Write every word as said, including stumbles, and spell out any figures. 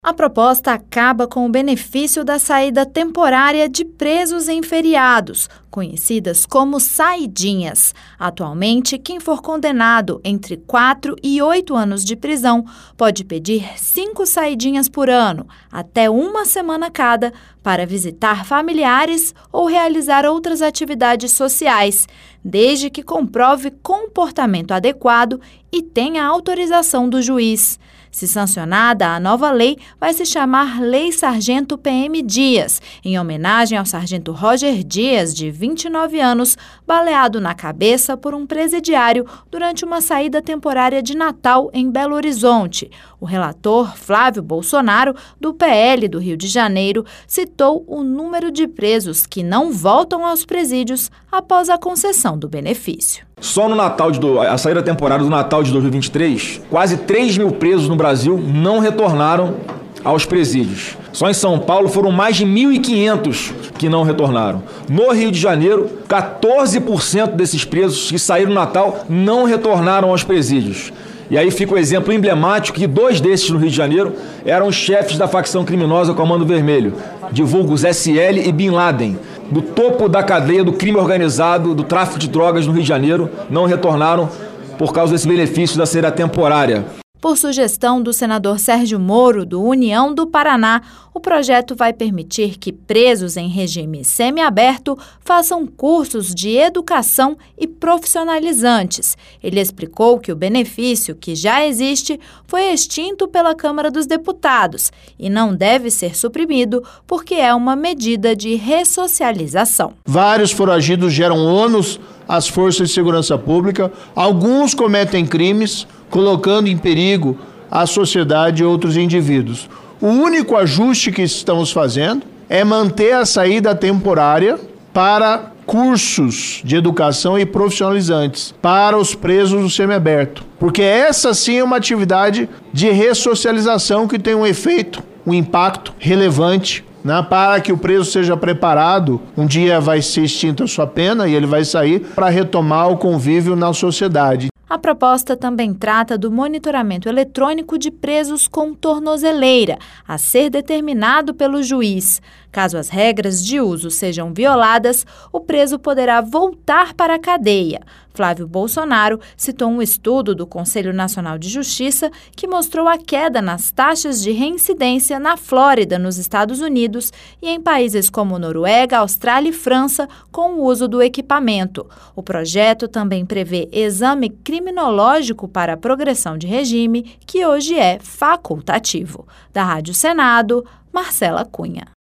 A proposta acaba com o benefício da saída temporária de presos em feriados, conhecidas como saidinhas. Atualmente, quem for condenado entre quatro e oito anos de prisão pode pedir cinco saidinhas por ano, até uma semana cada, para visitar familiares ou realizar outras atividades sociais, desde que comprove comportamento adequado e tenha autorização do juiz. Se sancionada, a nova lei vai se chamar Lei Sargento P M Dias, em homenagem ao sargento Roger Dias, de vinte e nove anos, baleado na cabeça por um presidiário durante uma saída temporária de Natal em Belo Horizonte. O relator Flávio Bolsonaro, do P L do Rio de Janeiro, citou o número de presos que não voltam aos presídios após a concessão do benefício. Só no Natal de do, a saída temporária do Natal de dois mil e vinte e três, quase três mil presos no Brasil não retornaram aos presídios. Só em São Paulo foram mais de mil e quinhentos que não retornaram. No Rio de Janeiro, quatorze por cento desses presos que saíram no Natal não retornaram aos presídios. E aí fica o exemplo emblemático que dois desses no Rio de Janeiro eram os chefes da facção criminosa Comando Vermelho, de vulgos S L e Bin Laden, do topo da cadeia do crime organizado, do tráfico de drogas no Rio de Janeiro, não retornaram por causa desse benefício da saída temporária. Por sugestão do senador Sérgio Moro, do União do Paraná, o projeto vai permitir que presos em regime semiaberto façam cursos de educação e profissionalizantes. Ele explicou que o benefício, que já existe, foi extinto pela Câmara dos Deputados e não deve ser suprimido porque é uma medida de ressocialização. Vários foragidos geram ônus às forças de segurança pública, alguns cometem crimes, colocando em perigo a sociedade e outros indivíduos. O único ajuste que estamos fazendo é manter a saída temporária para cursos de educação e profissionalizantes para os presos do semiaberto, porque essa sim é uma atividade de ressocialização que tem um efeito, um impacto relevante, né, para que o preso seja preparado. Um dia vai ser extinta a sua pena e ele vai sair para retomar o convívio na sociedade. A proposta também trata do monitoramento eletrônico de presos com tornozeleira, a ser determinado pelo juiz. Caso as regras de uso sejam violadas, o preso poderá voltar para a cadeia. Flávio Bolsonaro citou um estudo do Conselho Nacional de Justiça que mostrou a queda nas taxas de reincidência na Flórida, nos Estados Unidos, e em países como Noruega, Austrália e França, com o uso do equipamento. O projeto também prevê exame criminológico para a progressão de regime, que hoje é facultativo. Da Rádio Senado, Marcela Cunha.